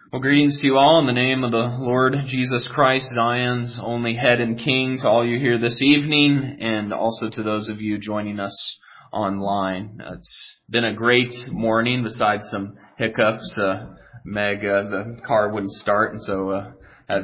Well, greetings to you all in the name of the Lord Jesus Christ, Zion's only head and king, to all you here this evening, and also to those of you joining us online. It's been a great morning, besides some hiccups. The car wouldn't start, and so had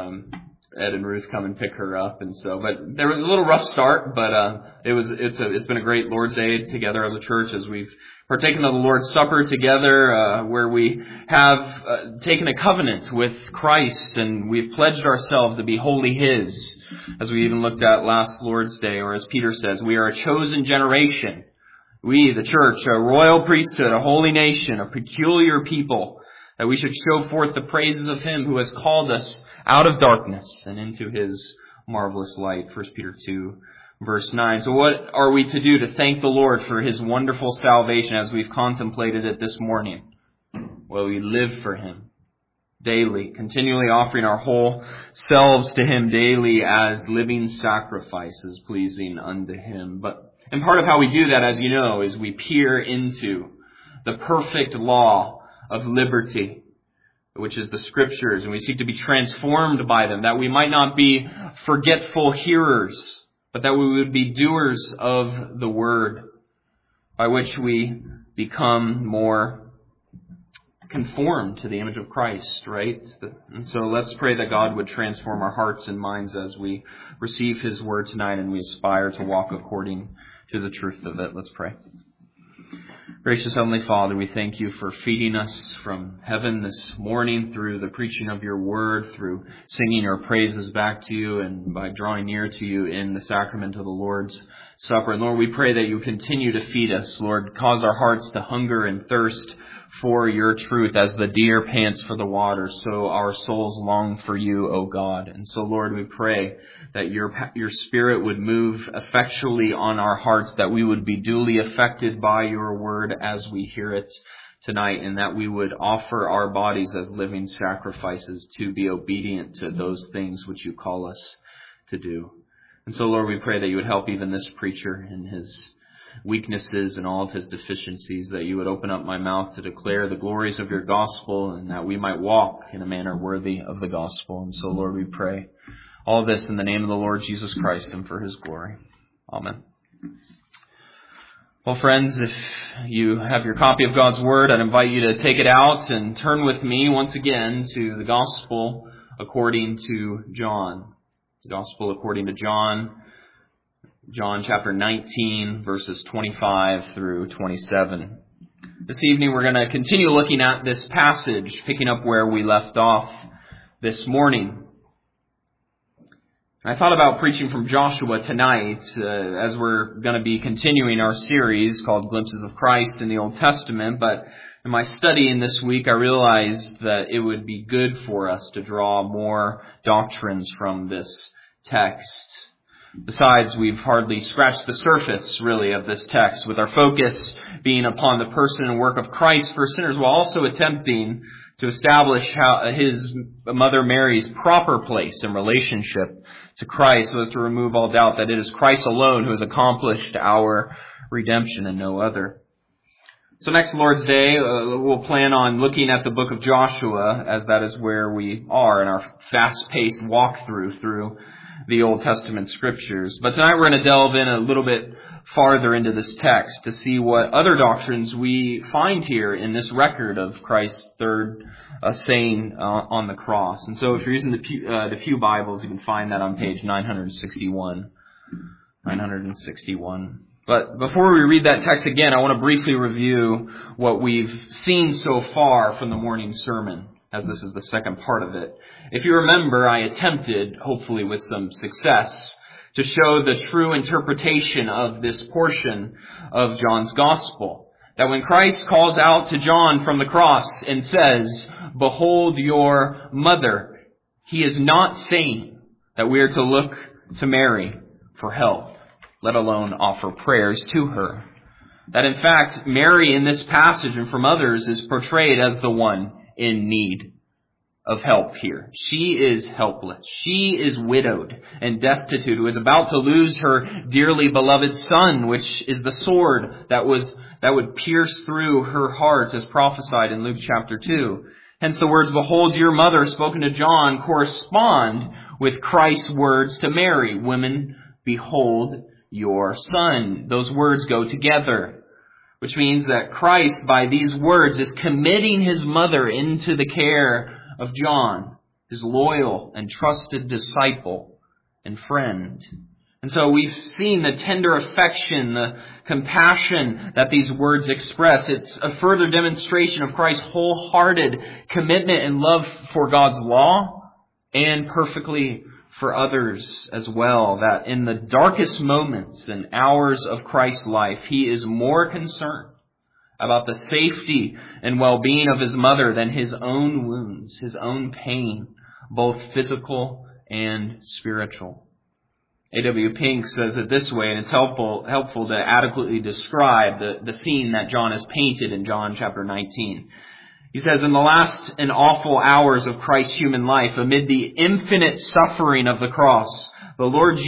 Ed and Ruth come and pick her up, but there was a little rough start, but it's been a great Lord's Day together as a church as we've partaken of the Lord's Supper together, where we have taken a covenant with Christ, and we've pledged ourselves to be wholly His, as we even looked at last Lord's Day, or as Peter says, we are a chosen generation. We, the church, a royal priesthood, a holy nation, a peculiar people, that we should show forth the praises of Him who has called us out of darkness and into His marvelous light. 1 Peter 2, verse 9. So what are we to do to thank the Lord for His wonderful salvation as we've contemplated it this morning? Well, we live for Him daily, continually offering our whole selves to Him daily as living sacrifices pleasing unto Him. And part of how we do that, as you know, is we peer into the perfect law of liberty, which is the Scriptures, and we seek to be transformed by them, that we might not be forgetful hearers, but that we would be doers of the Word, by which we become more conformed to the image of Christ, right? And so let's pray that God would transform our hearts and minds as we receive His Word tonight and we aspire to walk according to the truth of it. Let's pray. Gracious Heavenly Father, we thank You for feeding us from heaven this morning through the preaching of Your Word, through singing Your praises back to You, and by drawing near to You in the sacrament of the Lord's Supper. And Lord, we pray that You continue to feed us. Lord, cause our hearts to hunger and thirst for Your truth. As the deer pants for the water, so our souls long for You, O God. And so, Lord, we pray that Your Spirit would move effectually on our hearts, that we would be duly affected by Your Word as we hear it tonight, and that we would offer our bodies as living sacrifices to be obedient to those things which You call us to do. And so, Lord, we pray that You would help even this preacher in his weaknesses and all of his deficiencies, that You would open up my mouth to declare the glories of Your gospel, and that we might walk in a manner worthy of the gospel. And so, Lord, we pray all this in the name of the Lord Jesus Christ and for His glory. Amen. Well, friends, if you have your copy of God's Word, I'd invite you to take it out and turn with me once again to the Gospel according to John. The Gospel according to John. John chapter 19, verses 25 through 27. This evening we're going to continue looking at this passage, picking up where we left off this morning. I thought about preaching from Joshua tonight, as we're going to be continuing our series called Glimpses of Christ in the Old Testament, but in my studying this week I realized that it would be good for us to draw more doctrines from this text. Besides, we've hardly scratched the surface, really, of this text, with our focus being upon the person and work of Christ for sinners, while also attempting to establish how His Mother Mary's proper place in relationship to Christ, so as to remove all doubt that it is Christ alone who has accomplished our redemption and no other. So next Lord's Day, we'll plan on looking at the book of Joshua, as that is where we are in our fast-paced walkthrough through the Old Testament Scriptures. But tonight we're going to delve in a little bit farther into this text to see what other doctrines we find here in this record of Christ's third saying on the cross. And so if you're using the Pew Bibles, you can find that on page 961. 961. But before we read that text again, I want to briefly review what we've seen so far from the morning sermon, as this is the second part of it. If you remember, I attempted, hopefully with some success, to show the true interpretation of this portion of John's Gospel. That when Christ calls out to John from the cross and says, "Behold your mother," He is not saying that we are to look to Mary for help, let alone offer prayers to her. That in fact, Mary in this passage and from others is portrayed as the one in need of help here. She is helpless. She is widowed and destitute, who is about to lose her dearly beloved son, which is the sword that would pierce through her heart, as prophesied in Luke chapter 2. Hence the words, "Behold your mother," spoken to John, correspond with Christ's words to Mary. "Women, behold your son." Those words go together, which means that Christ, by these words, is committing his mother into the care of John, his loyal and trusted disciple and friend. And so we've seen the tender affection, the compassion that these words express. It's a further demonstration of Christ's wholehearted commitment and love for God's law and perfectly for others as well. That in the darkest moments and hours of Christ's life, he is more concerned about the safety and well-being of his mother than his own wounds, his own pain, both physical and spiritual. A.W. Pink says it this way, and it's helpful to adequately describe the scene that John has painted in John chapter 19. He says, "In the last and awful hours of Christ's human life, amid the infinite suffering of the cross, the Lord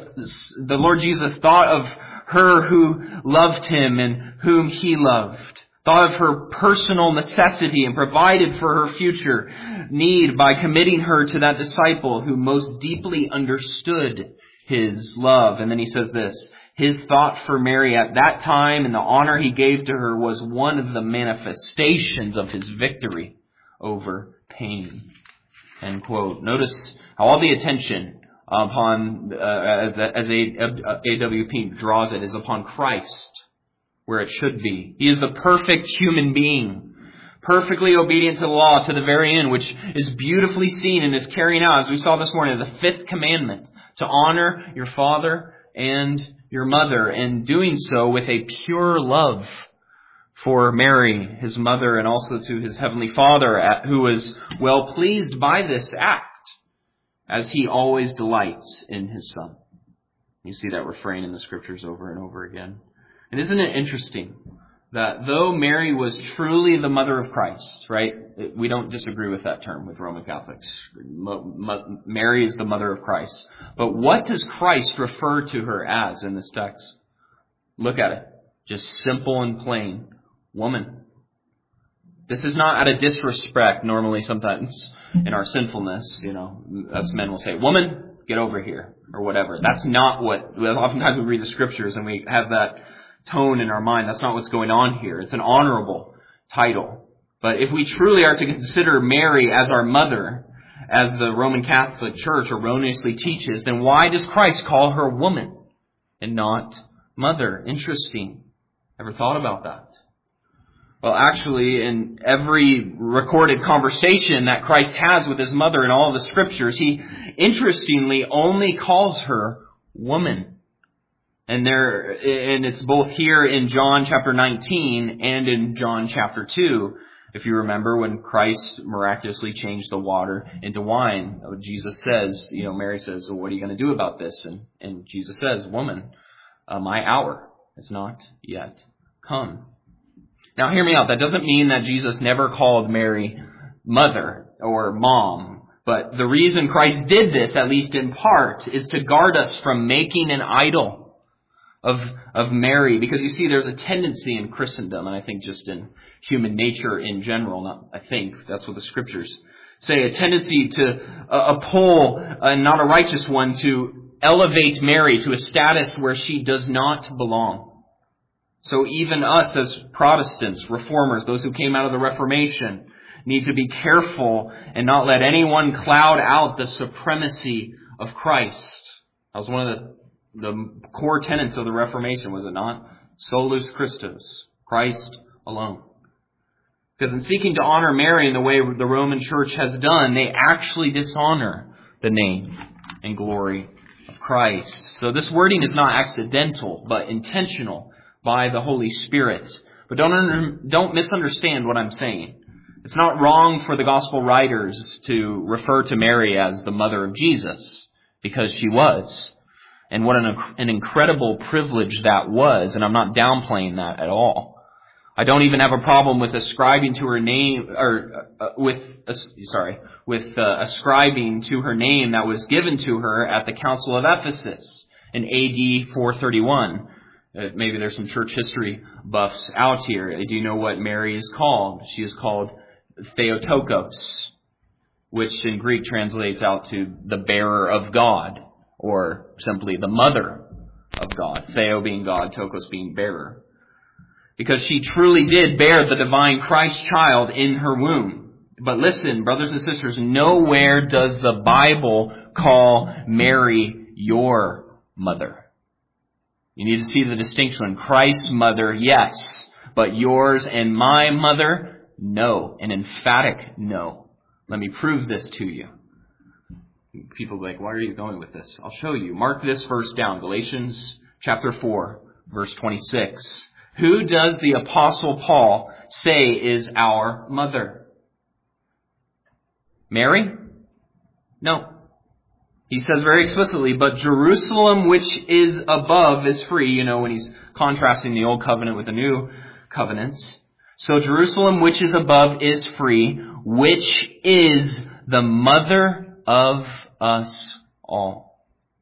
Jesus thought of her who loved him and whom he loved, thought of her personal necessity and provided for her future need by committing her to that disciple who most deeply understood his love." And then he says this, "His thought for Mary at that time and the honor he gave to her was one of the manifestations of his victory over pain." End quote. Notice how all the attention upon, as A.W. Pink draws it, is upon Christ, where it should be. He is the perfect human being, perfectly obedient to the law to the very end, which is beautifully seen in his carrying out, as we saw this morning, the fifth commandment, to honor your father and your mother, and doing so with a pure love for Mary, his mother, and also to his heavenly Father, who is well pleased by this act, as he always delights in his Son. You see that refrain in the Scriptures over and over again. And isn't it interesting that though Mary was truly the mother of Christ, right? We don't disagree with that term with Roman Catholics. Mary is the mother of Christ. But what does Christ refer to her as in this text? Look at it. Just simple and plain. Woman. This is not out of disrespect. Normally, sometimes in our sinfulness, us men will say, "Woman, get over here," or whatever. That's not what, oftentimes we read the Scriptures and we have that tone in our mind. That's not what's going on here. It's an honorable title. But if we truly are to consider Mary as our mother, as the Roman Catholic Church erroneously teaches, then why does Christ call her woman and not mother? Interesting. Ever thought about that? Well, actually, in every recorded conversation that Christ has with his mother in all of the Scriptures, he interestingly only calls her woman. And it's both here in John chapter 19 and in John chapter 2. If you remember when Christ miraculously changed the water into wine, Jesus says, Mary says, "Well, what are you going to do about this?" And Jesus says, "Woman, my hour is not yet come." Now hear me out. That doesn't mean that Jesus never called Mary mother or mom. But the reason Christ did this, at least in part, is to guard us from making an idol of Mary, because you see, there's a tendency in Christendom, and I think just in human nature in general, that's what the Scriptures say, a tendency to a pull, and not a righteous one, to elevate Mary to a status where she does not belong. So even us as Protestants, Reformers, those who came out of the Reformation, need to be careful and not let anyone cloud out the supremacy of Christ. That was one of the core tenets of the Reformation, was it not? Solus Christus, Christ alone. Because in seeking to honor Mary in the way the Roman Church has done, they actually dishonor the name and glory of Christ. So this wording is not accidental, but intentional by the Holy Spirit. But don't misunderstand what I'm saying. It's not wrong for the gospel writers to refer to Mary as the mother of Jesus, because she was. And what an incredible privilege that was, and I'm not downplaying that at all. I don't even have a problem with ascribing to her name, ascribing to her name that was given to her at the Council of Ephesus in AD 431. Maybe there's some church history buffs out here. Do you know what Mary is called? She is called Theotokos, which in Greek translates out to the bearer of God, or simply the mother of God. Theo being God, Tokos being bearer. Because she truly did bear the divine Christ child in her womb. But listen, brothers and sisters, nowhere does the Bible call Mary your mother. You need to see the distinction. Christ's mother, yes, but yours and my mother, no. An emphatic no. Let me prove this to you. People are like, why are you going with this? I'll show you. Mark this verse down. Galatians chapter 4, verse 26. Who does the Apostle Paul say is our mother? Mary? No. He says very explicitly, but Jerusalem which is above is free. You know, when he's contrasting the old covenant with the new covenant. So Jerusalem which is above is free, which is the mother of us all.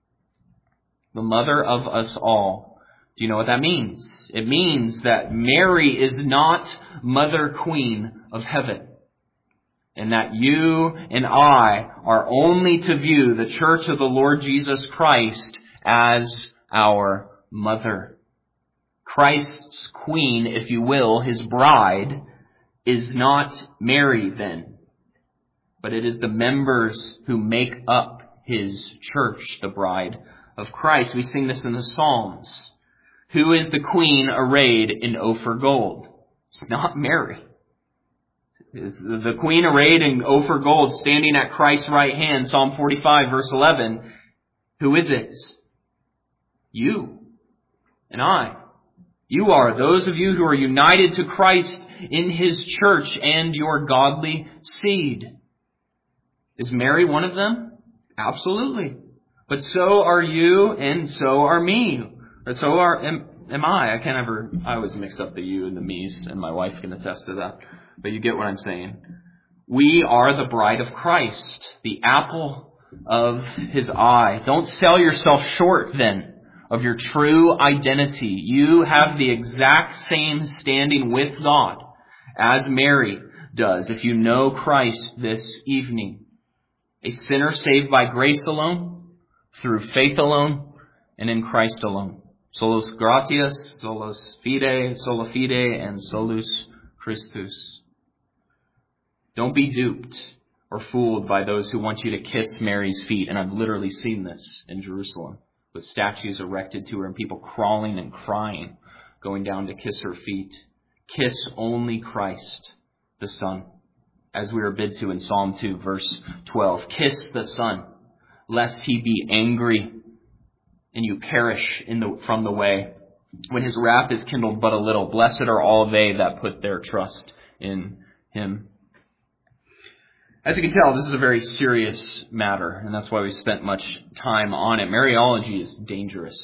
The mother of us all. Do you know what that means? It means that Mary is not Mother Queen of heaven. And that you and I are only to view the church of the Lord Jesus Christ as our mother. Christ's queen, if you will, his bride, is not Mary then. But it is the members who make up his church, the bride of Christ. We sing this in the Psalms. Who is the queen arrayed in Ophir gold? It's not Mary. It's the queen arrayed in Ophir gold, standing at Christ's right hand, Psalm 45, verse 11. Who is it? You and I. You are those of you who are united to Christ in his church and your godly seed. Is Mary one of them? Absolutely. But so are you and so are me. But so am I. I always mix up the you and the me's, and my wife can attest to that. But you get what I'm saying. We are the bride of Christ, the apple of his eye. Don't sell yourself short then of your true identity. You have the exact same standing with God as Mary does if you know Christ this evening. A sinner saved by grace alone, through faith alone, and in Christ alone. Solus gratias, solus fide, sola fide, and solus Christus. Don't be duped or fooled by those who want you to kiss Mary's feet. And I've literally seen this in Jerusalem with statues erected to her and people crawling and crying, going down to kiss her feet. Kiss only Christ, the Son, as we are bid to in Psalm 2, verse 12. Kiss the Son, lest he be angry and you perish from the way, when his wrath is kindled but a little. Blessed are all they that put their trust in him. As you can tell, this is a very serious matter, and that's why we spent much time on it. Mariology is dangerous.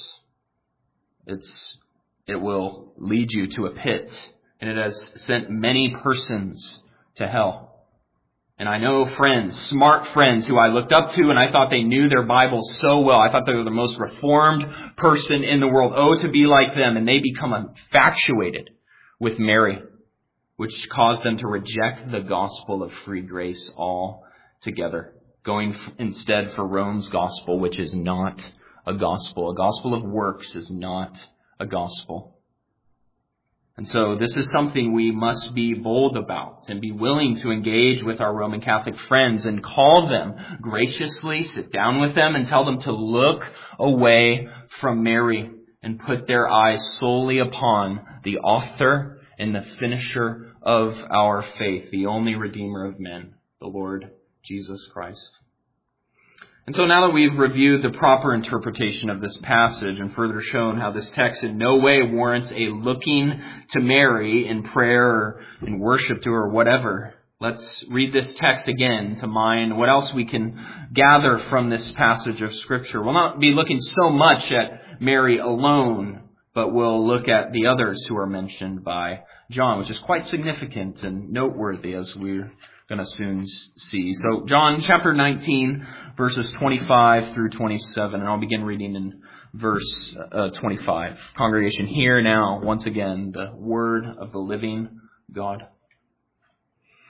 It will lead you to a pit, and it has sent many persons to hell. And I know friends, smart friends who I looked up to and I thought they knew their Bible so well. I thought they were the most reformed person in the world. Oh, to be like them. And they become infatuated with Mary, which caused them to reject the gospel of free grace altogether, going instead for Rome's gospel, which is not a gospel. A gospel of works is not a gospel. And so this is something we must be bold about and be willing to engage with our Roman Catholic friends and call them graciously, sit down with them and tell them to look away from Mary and put their eyes solely upon the author and the finisher of our faith, the only Redeemer of men, the Lord Jesus Christ. And so now that we've reviewed the proper interpretation of this passage and further shown how this text in no way warrants a looking to Mary in prayer or in worship to her or whatever, let's read this text again to mind what else we can gather from this passage of Scripture. We'll not be looking so much at Mary alone, but we'll look at the others who are mentioned by John, which is quite significant and noteworthy as we're going to soon see. So John chapter 19, verses 25 through 27, and I'll begin reading in verse 25. Congregation, hear now once again the word of the living God.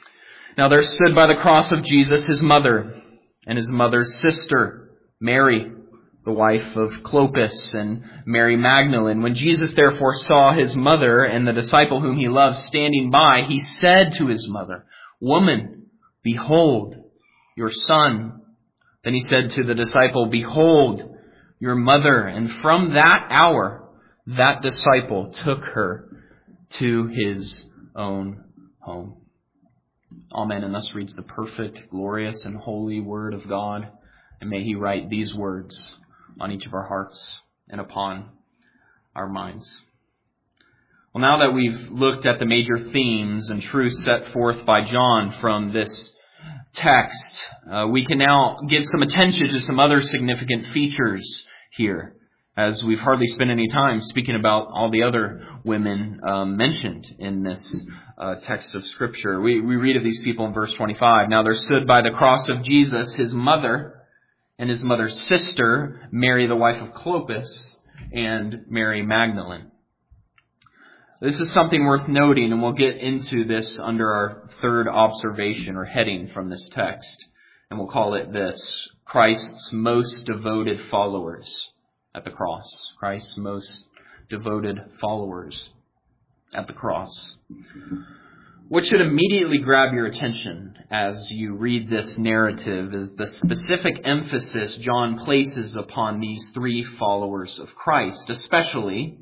Now there stood by the cross of Jesus his mother and his mother's sister, Mary, the wife of Clopas, and Mary Magdalene. When Jesus therefore saw his mother and the disciple whom he loved standing by, he said to his mother, "Woman, behold your son." Then he said to the disciple, "Behold your mother." And from that hour, that disciple took her to his own home. Amen. And thus reads the perfect, glorious, and holy Word of God. And may He write these words on each of our hearts and upon our minds. Well, now that we've looked at the major themes and truths set forth by John from this text, we can now give some attention to some other significant features here, as we've hardly spent any time speaking about all the other women mentioned in this text of Scripture. We read of these people in verse 25. Now there stood by the cross of Jesus his mother and his mother's sister, Mary the wife of Clopas, and Mary Magdalene. This is something worth noting, and we'll get into this under our third observation or heading from this text. And we'll call it this: Christ's most devoted followers at the cross. Christ's most devoted followers at the cross. What should immediately grab your attention as you read this narrative is the specific emphasis John places upon these three followers of Christ, especially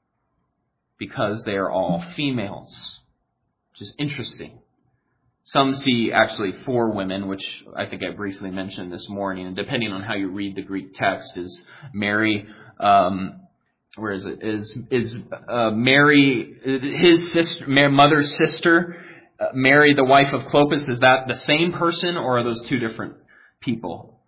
because they are all females, which is interesting. Some see actually 4 women, which I think I briefly mentioned this morning. And depending on how you read the Greek text, is Mary, where is it? Is Mary, his sister, mother's sister, Mary, the wife of Clopas, is that the same person, or are those 2 different people?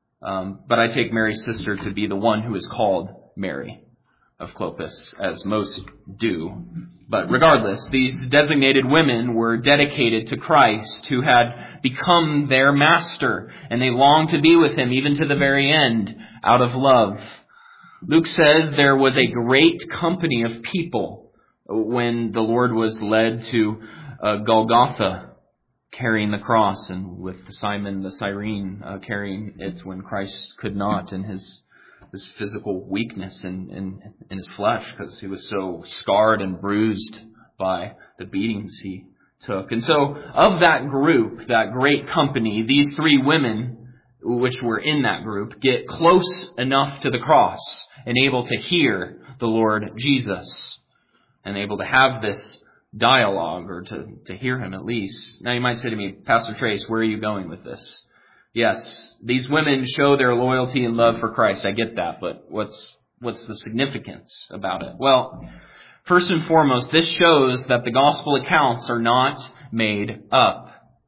But I take Mary's sister to be the one who is called Mary of Clopas, as most do. But regardless, these designated women were dedicated to Christ, who had become their master, and they longed to be with him even to the very end, out of love. Luke says there was a great company of people when the Lord was led to Golgotha, carrying the cross, and with Simon the Cyrene carrying it when Christ could not in his physical weakness in his flesh, because he was so scarred and bruised by the beatings he took. And so of that group, that great company, these 3 women, which were in that group, get close enough to the cross and able to hear the Lord Jesus and able to have this dialogue, or to hear him at least. Now you might say to me, Pastor Trace, where are you going with this? Yes, these women show their loyalty and love for Christ. I get that, but what's the significance about it? Well, first and foremost, this shows that the gospel accounts are not made up.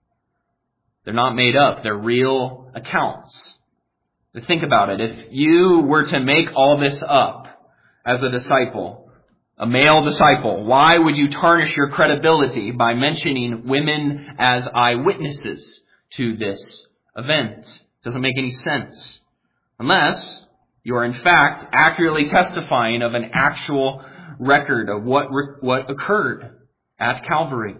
They're not made up. They're real accounts. Think about it. If you were to make all this up as a disciple, a male disciple, why would you tarnish your credibility by mentioning women as eyewitnesses to this event? Doesn't make any sense. Unless you are in fact accurately testifying of an actual record of what occurred at Calvary.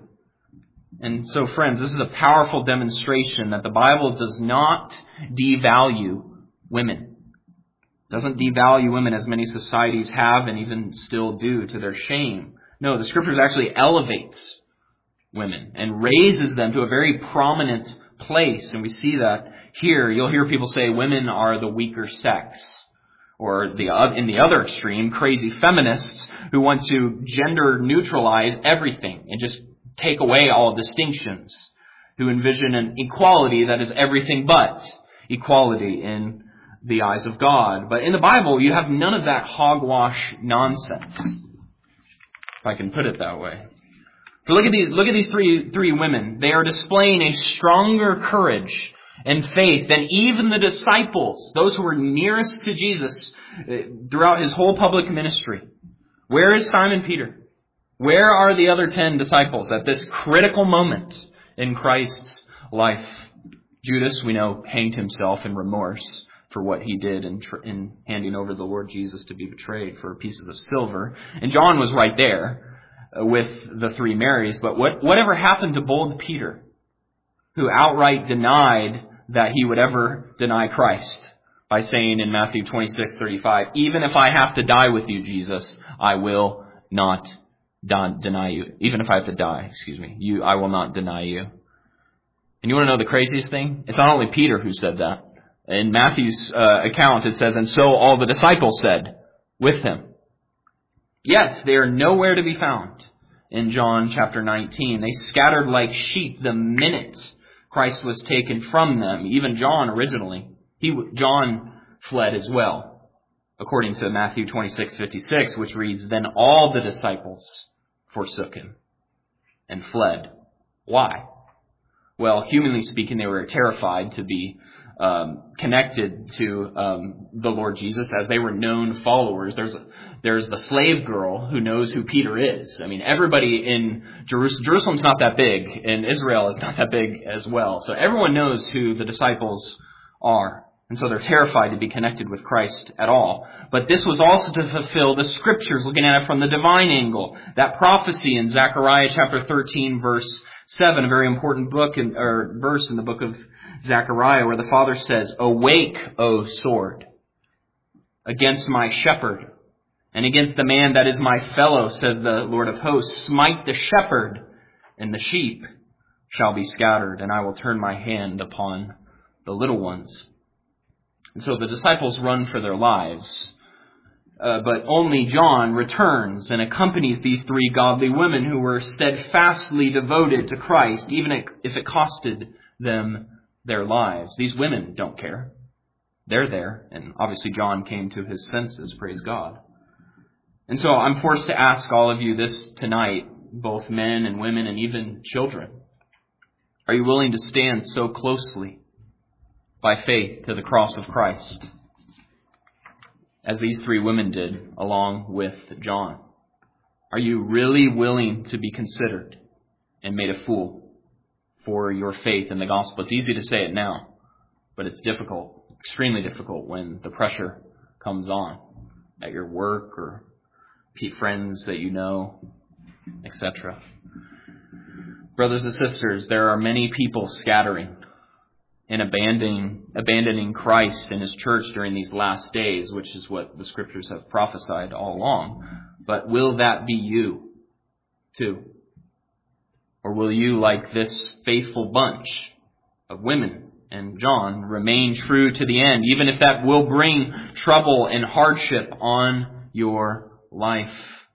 And so, friends, this is a powerful demonstration that the Bible does not devalue women. It doesn't devalue women as many societies have and even still do to their shame. No, the Scriptures actually elevates women and raises them to a very prominent place. And we see that here. You'll hear people say women are the weaker sex. Or in the other extreme, crazy feminists who want to gender neutralize everything and just take away all distinctions, who envision an equality that is everything but equality in the eyes of God. But in the Bible, you have none of that hogwash nonsense, if I can put it that way. But look at these three women. They are displaying a stronger courage and faith than even the disciples, those who were nearest to Jesus throughout his whole public ministry. Where is Simon Peter? Where are the other 10 disciples at this critical moment in Christ's life? Judas, we know, hanged himself in remorse for what he did in handing over the Lord Jesus to be betrayed for pieces of silver. And John was right there with the 3 Marys. But whatever happened to bold Peter? who outright denied that he would ever deny Christ by saying in Matthew 26:35, even if I have to die with you, Jesus, I will not deny you. Even if I have to die, I will not deny you. And you want to know the craziest thing? It's not only Peter who said that. In Matthew's account, it says, and so all the disciples said with him. Yet they are nowhere to be found in John chapter 19. They scattered like sheep the minute Christ was taken from them. Even John originally. John fled as well, according to Matthew 26:56, which reads, then all the disciples forsook him and fled. Why? Well, humanly speaking, they were terrified to be connected to the Lord Jesus, as they were known followers. There's the slave girl who knows who Peter is. I mean, everybody in Jerusalem's not that big, and Israel is not that big as well. So everyone knows who the disciples are. And so they're terrified to be connected with Christ at all. But this was also to fulfill the Scriptures, looking at it from the divine angle. That prophecy in Zechariah chapter 13, verse 7, a very important verse in the book of Zechariah, where the Father says, awake, O sword, against my shepherd, and against the man that is my fellow, says the Lord of hosts. Smite the shepherd, and the sheep shall be scattered, and I will turn my hand upon the little ones. And so the disciples run for their lives. But only John returns and accompanies these three godly women who were steadfastly devoted to Christ, even if it costed them their lives. These women don't care. They're there. And obviously John came to his senses, praise God. And so I'm forced to ask all of you this tonight, both men and women and even children. Are you willing to stand so closely by faith to the cross of Christ, as these three women did along with John? Are you really willing to be considered and made a fool for your faith in the gospel? It's easy to say it now, but it's difficult, extremely difficult, when the pressure comes on at your work or friends that you know, etc. Brothers and sisters, there are many people scattering and abandoning Christ and His church during these last days, which is what the Scriptures have prophesied all along. But will that be you too? Or will you, like this faithful bunch of women and John, remain true to the end, even if that will bring trouble and hardship on your life?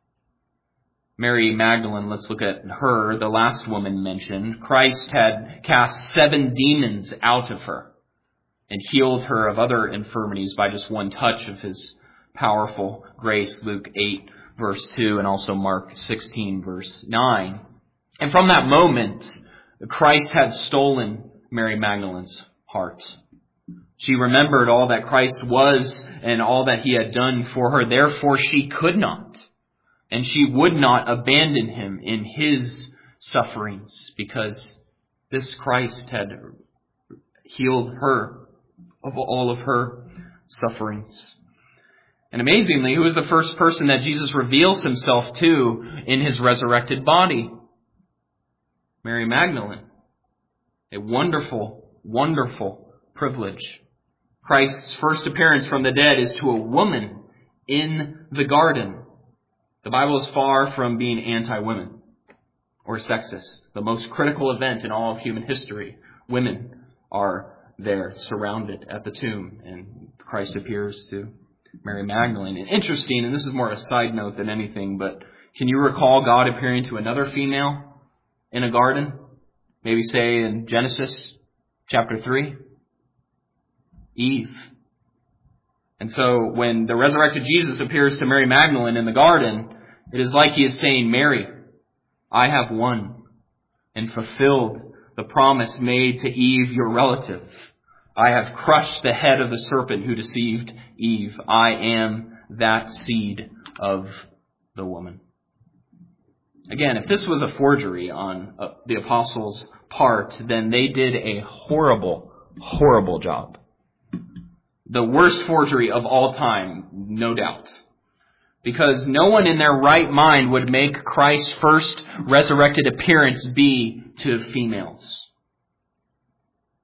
Mary Magdalene, let's look at her, the last woman mentioned. Christ had cast 7 demons out of her and healed her of other infirmities by just one touch of His powerful grace, Luke 8, verse 2, and also Mark 16, verse 9. And from that moment, Christ had stolen Mary Magdalene's heart. She remembered all that Christ was and all that He had done for her. Therefore, she could not, and she would not abandon Him in His sufferings, because this Christ had healed her of all of her sufferings. And amazingly, who was the first person that Jesus reveals Himself to in His resurrected body? Mary Magdalene. A wonderful, wonderful privilege. Christ's first appearance from the dead is to a woman in the garden. The Bible is far from being anti-women or sexist. The most critical event in all of human history, women are there surrounded at the tomb, and Christ appears to Mary Magdalene. And interesting, and this is more a side note than anything, but can you recall God appearing to another female in a garden? Maybe say in Genesis chapter 3? Eve. And so when the resurrected Jesus appears to Mary Magdalene in the garden, it is like He is saying, Mary, I have won and fulfilled the promise made to Eve, your relative. I have crushed the head of the serpent who deceived Eve. I am that seed of the woman. Again, if this was a forgery on the apostles' part, then they did a horrible, horrible job. The worst forgery of all time, no doubt. Because no one in their right mind would make Christ's first resurrected appearance be to females.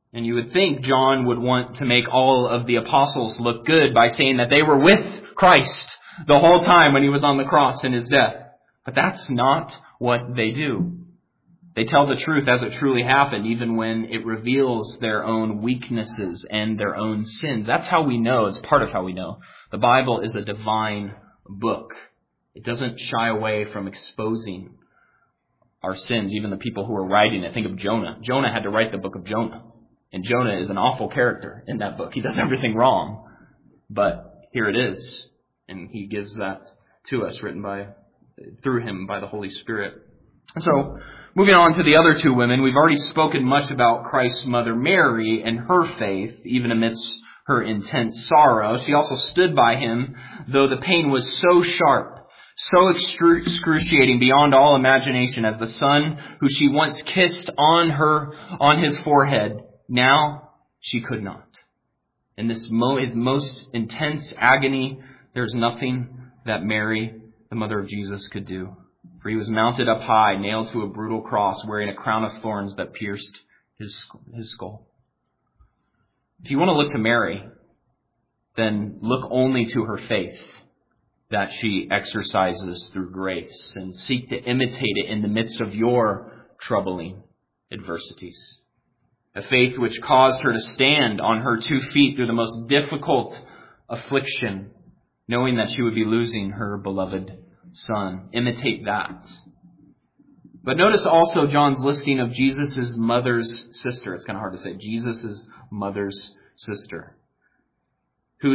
And you would think John would want to make all of the apostles look good by saying that they were with Christ the whole time when he was on the cross in his death. But that's not what they do. They tell the truth as it truly happened, even when it reveals their own weaknesses and their own sins. That's how we know. It's part of how we know. The Bible is a divine book. It doesn't shy away from exposing our sins, even the people who are writing it. Think of Jonah. Jonah had to write the book of Jonah. And Jonah is an awful character in that book. He does everything wrong. But here it is. And he gives that to us, written through him by the Holy Spirit. So, moving on to the other two women, we've already spoken much about Christ's mother Mary and her faith, even amidst her intense sorrow. She also stood by him, though the pain was so sharp, so excruciating beyond all imagination, as the son who she once kissed on his forehead. Now she could not. In this his most intense agony, there's nothing that Mary, the mother of Jesus, could do. For he was mounted up high, nailed to a brutal cross, wearing a crown of thorns that pierced his skull. If you want to look to Mary, then look only to her faith that she exercises through grace, and seek to imitate it in the midst of your troubling adversities. A faith which caused her to stand on her 2 feet through the most difficult affliction, knowing that she would be losing her beloved son. Imitate that. But notice also John's listing of Jesus' mother's sister. It's kind of hard to say. Jesus' mother's sister, who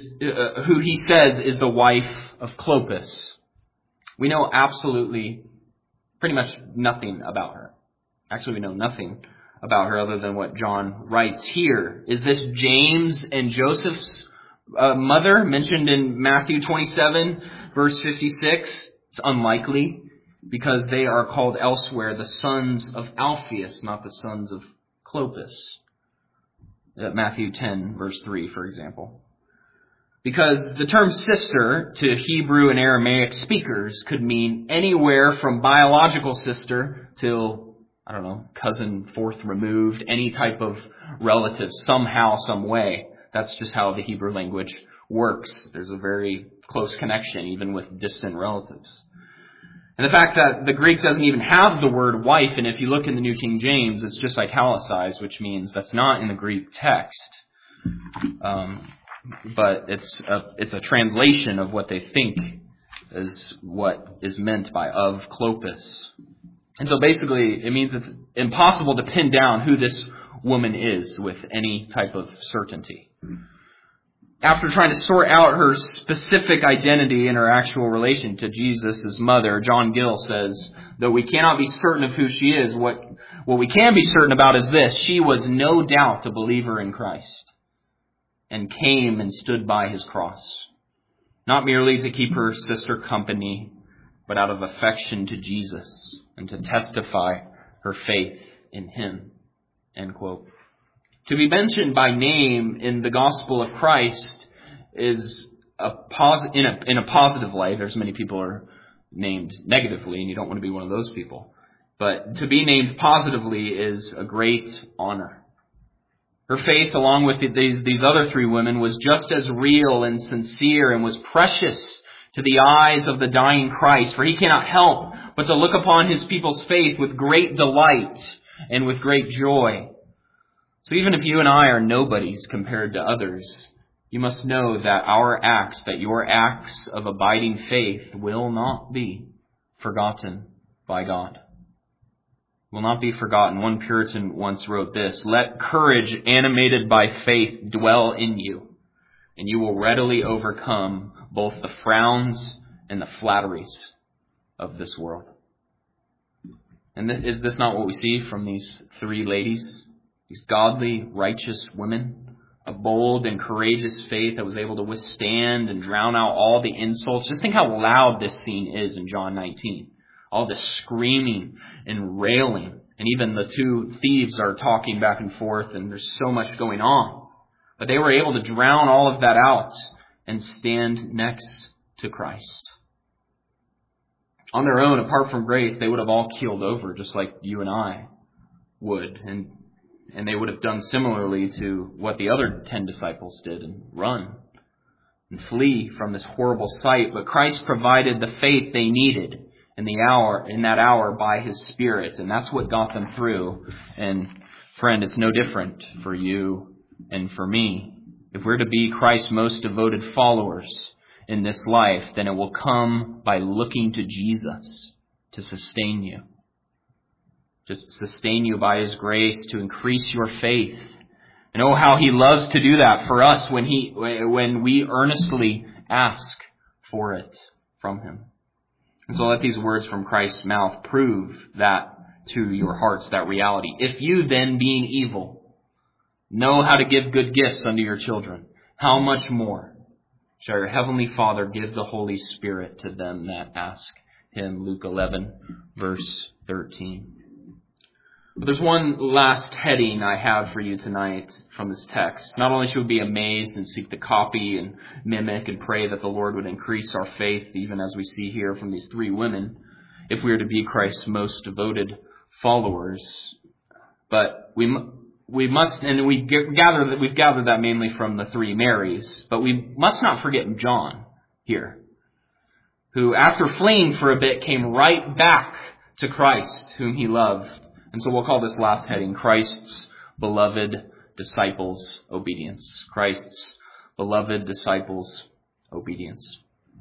he says is the wife of Clopas. We know absolutely pretty much nothing about her. Actually, we know nothing about her other than what John writes here. Is this James and Joseph's mother mentioned in Matthew 27, verse 56? It's unlikely, because they are called elsewhere the sons of Alphaeus, not the sons of Clopas. Matthew 10, verse 3, for example. Because the term sister to Hebrew and Aramaic speakers could mean anywhere from biological sister till, cousin fourth removed, any type of relative, somehow, some way. That's just how the Hebrew language works. There's a very close connection, even with distant relatives. And the fact that the Greek doesn't even have the word wife, and if you look in the New King James, it's just italicized, which means that's not in the Greek text. But it's a translation of what they think is what is meant by of Clopas. And so basically, it means it's impossible to pin down who this woman is with any type of certainty. After trying to sort out her specific identity and her actual relation to Jesus' mother, John Gill says, though we cannot be certain of who she is, what we can be certain about is this: she was no doubt a believer in Christ, and came and stood by his cross, not merely to keep her sister company, but out of affection to Jesus and to testify her faith in him. End quote. To be mentioned by name in the gospel of Christ is in a positive light. There's many people who are named negatively, and you don't want to be one of those people. But to be named positively is a great honor. Her faith, along with these other 3 women, was just as real and sincere, and was precious to the eyes of the dying Christ, for he cannot help but to look upon his people's faith with great delight and with great joy. So even if you and I are nobodies compared to others, you must know that your acts of abiding faith will not be forgotten by God. Will not be forgotten. One Puritan once wrote this: "Let courage animated by faith dwell in you, and you will readily overcome both the frowns and the flatteries of this world." And is this not what we see from these 3 ladies? These godly, righteous women, a bold and courageous faith that was able to withstand and drown out all the insults. Just think how loud this scene is in John 19. All the screaming and railing. And even the 2 thieves are talking back and forth, and there's so much going on. But they were able to drown all of that out and stand next to Christ. On their own, apart from grace, they would have all keeled over, just like you and I would. And And they would have done similarly to what the other 10 disciples did and run and flee from this horrible sight. But Christ provided the faith they needed in that hour by His Spirit. And that's what got them through. And friend, it's no different for you and for me. If we're to be Christ's most devoted followers in this life, then it will come by looking to Jesus to sustain you. To sustain you by His grace, to increase your faith. And oh, how He loves to do that for us when we earnestly ask for it from Him. And so let these words from Christ's mouth prove that to your hearts, that reality. If you then, being evil, know how to give good gifts unto your children, how much more shall your heavenly Father give the Holy Spirit to them that ask Him? Luke 11, verse 13. But there's one last heading I have for you tonight from this text. Not only should we be amazed and seek to copy and mimic and pray that the Lord would increase our faith, even as we see here from these 3 women, if we are to be Christ's most devoted followers, but we've gathered that mainly from the 3 Marys, but we must not forget John here, who after fleeing for a bit came right back to Christ, whom he loved. And so we'll call this last heading, Christ's beloved disciples' obedience. Christ's beloved disciples' obedience.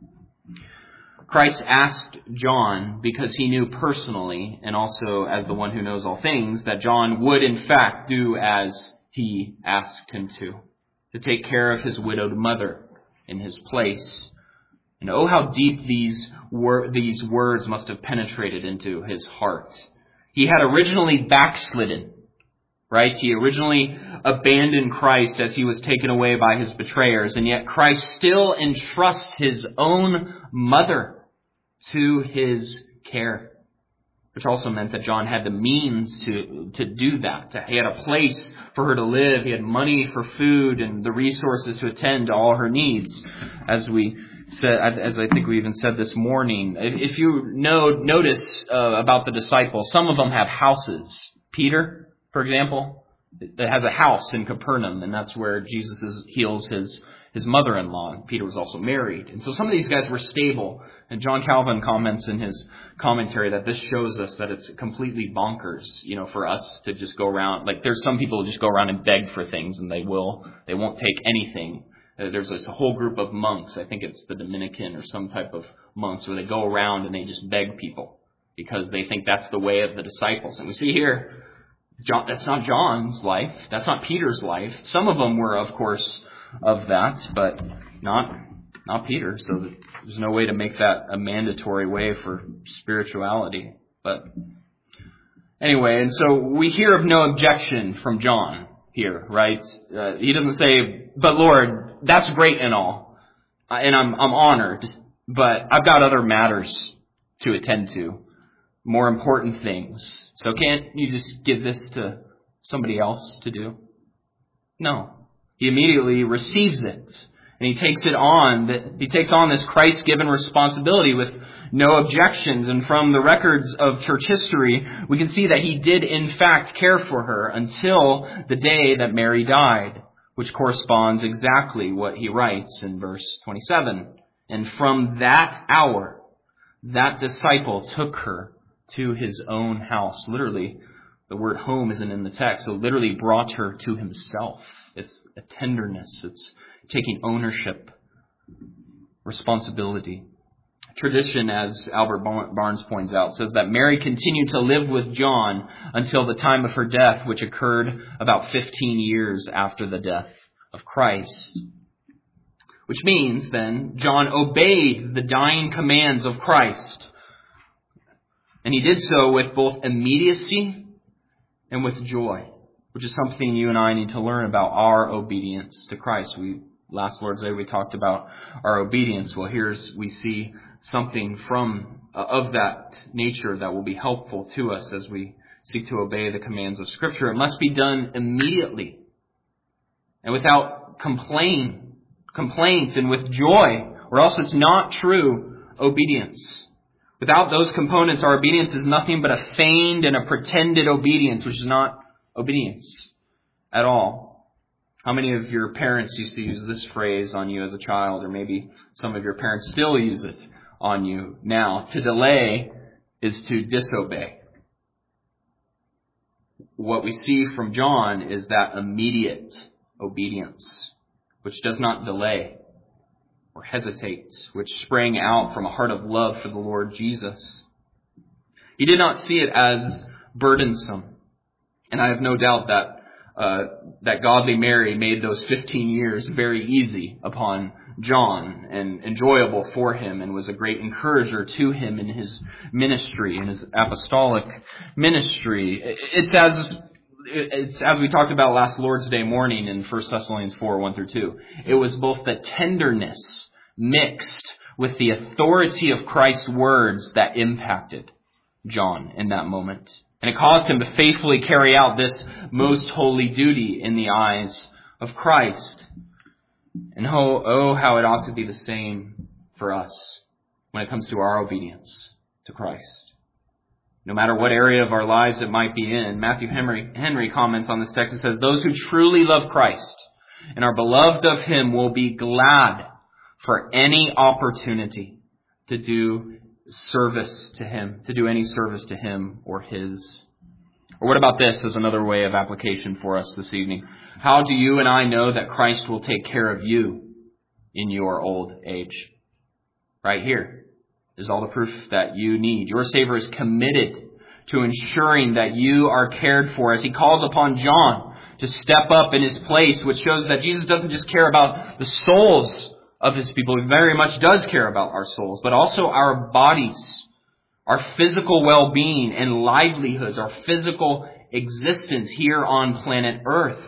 Christ asked John because He knew personally, and also as the one who knows all things, that John would in fact do as He asked him to take care of his widowed mother in his place. And oh, how deep these words must have penetrated into his heart. He had originally backslidden, right? He originally abandoned Christ as he was taken away by his betrayers, and yet Christ still entrusts His own mother to His care, which also meant that John had the means to do that. He had a place for her to live. He had money for food and the resources to attend to all her needs, as I think we even said this morning. If you notice about the disciples, some of them have houses. Peter, for example, has a house in Capernaum, and that's where Jesus heals his mother-in-law. Peter was also married. And so some of these guys were stable. And John Calvin comments in his commentary that this shows us that it's completely bonkers, for us to just go around. Like, there's some people who just go around and beg for things, and they won't take anything. There's a whole group of monks, I think it's the Dominican or some type of monks, where they go around and they just beg people because they think that's the way of the disciples. And we see here, that's not John's life. That's not Peter's life. Some of them were, of course, of that, but not Peter. So there's no way to make that a mandatory way for spirituality. But anyway, and so we hear of no objection from John here, right? He doesn't say, "But Lord, that's great and all, and I'm honored, but I've got other matters to attend to, more important things. So can't you just give this to somebody else to do?" No. He immediately receives it, and he takes it on. He takes on this Christ-given responsibility with no objections. And from the records of church history, we can see that he did in fact care for her until the day that Mary died, which corresponds exactly what he writes in verse 27. And from that hour, that disciple took her to his own house. Literally, the word home isn't in the text, so literally brought her to himself. It's a tenderness. It's taking ownership, responsibility. Tradition, as Albert Barnes points out, says that Mary continued to live with John until the time of her death, which occurred about 15 years after the death of Christ. Which means, then, John obeyed the dying commands of Christ. And he did so with both immediacy and with joy, which is something you and I need to learn about our obedience to Christ. Last Lord's Day we talked about our obedience. Well, we see something of that nature that will be helpful to us as we seek to obey the commands of Scripture. It must be done immediately and without complaint and with joy, or else it's not true obedience. Without those components, our obedience is nothing but a feigned and a pretended obedience, which is not obedience. at all? How many of your parents used to use this phrase on you as a child, or maybe some of your parents still use it on you now? To delay is to disobey. What we see from John is that immediate obedience, which does not delay or hesitate, which sprang out from a heart of love for the Lord Jesus. He did not see it as burdensome. And I have no doubt that godly Mary made those 15 years very easy upon John and enjoyable for him, and was a great encourager to him in his ministry, in his apostolic ministry. It's as we talked about last Lord's Day morning in 1 Thessalonians 4, 1 through 2. It was both the tenderness mixed with the authority of Christ's words that impacted John in that moment. And it caused him to faithfully carry out this most holy duty in the eyes of Christ. And how it ought to be the same for us when it comes to our obedience to Christ. No matter what area of our lives it might be in. Matthew Henry comments on this text and says, "Those who truly love Christ and are beloved of Him will be glad for any opportunity to do service to Him, to do any service to Him or His." Or what about this as another way of application for us this evening? How do you and I know that Christ will take care of you in your old age? Right here is all the proof that you need. Your Savior is committed to ensuring that you are cared for as He calls upon John to step up in his place, which shows that Jesus doesn't just care about the souls of His people. He very much does care about our souls, but also our bodies, our physical well-being and livelihoods, our physical existence here on planet Earth.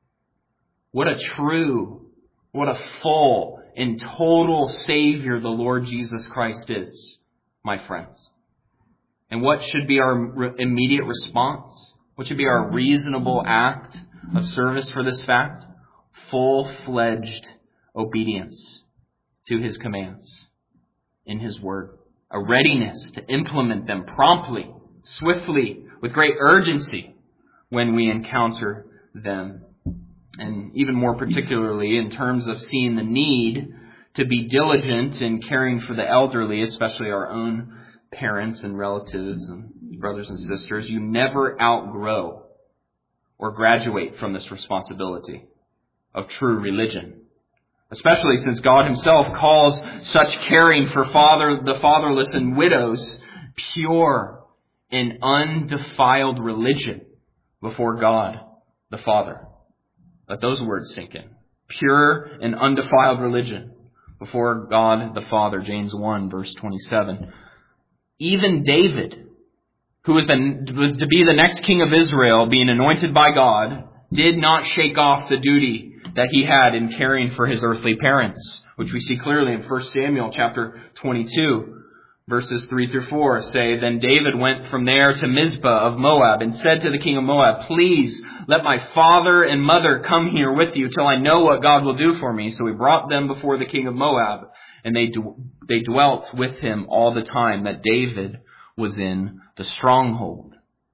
What a true, what a full and total Savior the Lord Jesus Christ is, my friends. And what should be our immediate response? What should be our reasonable act of service for this fact? Full-fledged obedience to His commands in His Word. A readiness to implement them promptly, swiftly, with great urgency when we encounter them. And even more particularly in terms of seeing the need to be diligent in caring for the elderly, especially our own parents and relatives and brothers and sisters. You never outgrow or graduate from this responsibility of true religion. Especially since God Himself calls such caring for the fatherless and widows pure and undefiled religion before God the Father. Let those words sink in. Pure and undefiled religion before God the Father. James 1 verse 27. Even David, who was to be the next king of Israel, being anointed by God, did not shake off the duty that he had in caring for his earthly parents, which we see clearly in 1 Samuel chapter 22. Verses 3 through 4 say, "Then David went from there to Mizpah of Moab and said to the king of Moab, 'Please let my father and mother come here with you till I know what God will do for me.' So he brought them before the king of Moab, and they dwelt with him all the time that David was in the stronghold."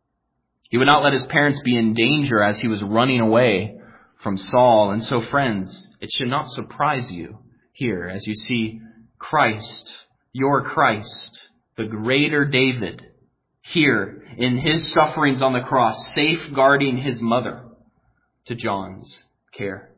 He would not let his parents be in danger as he was running away from Saul. And so, friends, it should not surprise you here as you see Christ, your Christ, the greater David, here in His sufferings on the cross, safeguarding his mother to John's care.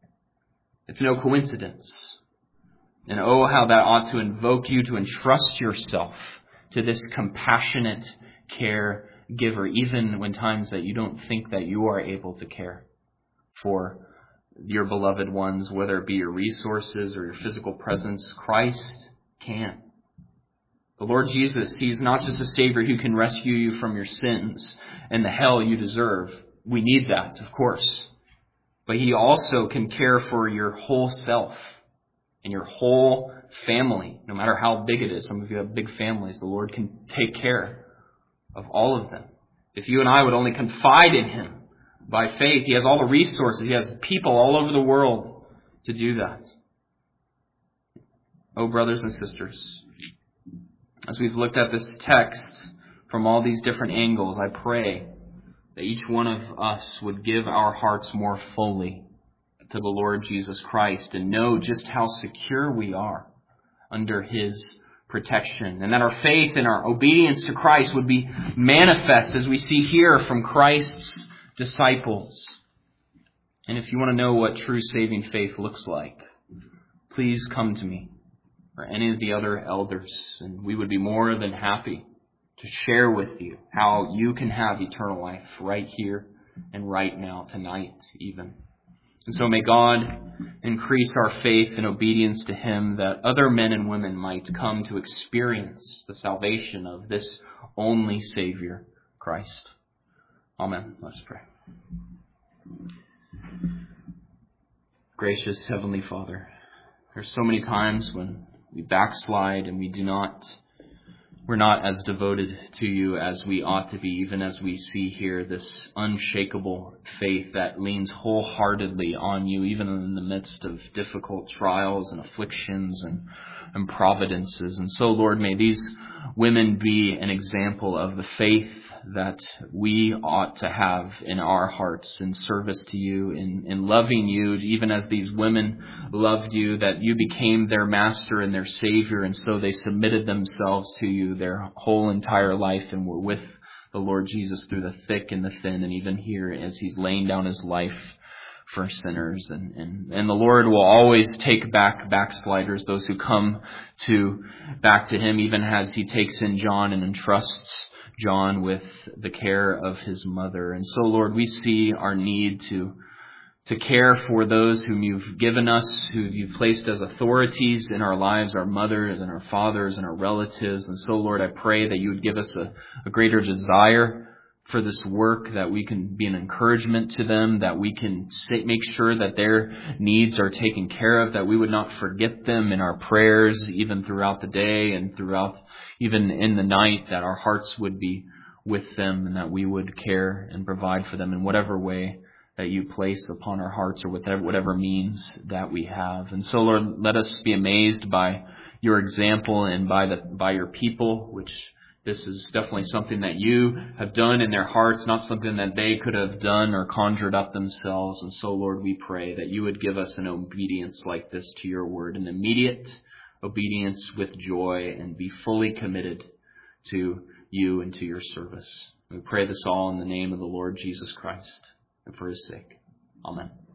It's no coincidence. And oh, how that ought to invoke you to entrust yourself to this compassionate caregiver, even when times that you don't think that you are able to care for your beloved ones, whether it be your resources or your physical presence. Christ can. The Lord Jesus, He's not just a Savior who can rescue you from your sins and the hell you deserve. We need that, of course. But He also can care for your whole self and your whole family, no matter how big it is. Some of you have big families. The Lord can take care of all of them. If you and I would only confide in Him by faith, He has all the resources. He has people all over the world to do that. Oh, brothers and sisters, as we've looked at this text from all these different angles, I pray that each one of us would give our hearts more fully to the Lord Jesus Christ and know just how secure we are under His protection, and that our faith and our obedience to Christ would be manifest as we see here from Christ's disciples. And if you want to know what true saving faith looks like, please come to me or any of the other elders, and we would be more than happy to share with you how you can have eternal life right here and right now, tonight even. And so may God increase our faith and obedience to Him, that other men and women might come to experience the salvation of this only Savior, Christ. Amen. Let us pray. Gracious Heavenly Father, there's so many times when we backslide and we're not as devoted to you as we ought to be, even as we see here this unshakable faith that leans wholeheartedly on you, even in the midst of difficult trials and afflictions and providences. And so, Lord, may these women be an example of the faith that we ought to have in our hearts in service to you, in loving you, even as these women loved you, that you became their master and their Savior, and so they submitted themselves to you their whole entire life and were with the Lord Jesus through the thick and the thin, and even here as He's laying down His life for sinners. And the Lord will always take back backsliders, those who come back to Him, even as He takes in John and entrusts John with the care of his mother. And so, Lord, we see our need to care for those whom you've given us, who you've placed as authorities in our lives, our mothers and our fathers and our relatives. And so, Lord, I pray that you would give us a greater desire for this work, that we can be an encouragement to them, that we can make sure that their needs are taken care of, that we would not forget them in our prayers, even throughout the day and throughout even in the night, that our hearts would be with them and that we would care and provide for them in whatever way that you place upon our hearts or whatever means that we have. And so, Lord, let us be amazed by your example and by your people, which this is definitely something that you have done in their hearts, not something that they could have done or conjured up themselves. And so, Lord, we pray that you would give us an obedience like this to your word, an immediate obedience with joy, and be fully committed to you and to your service. We pray this all in the name of the Lord Jesus Christ and for His sake. Amen.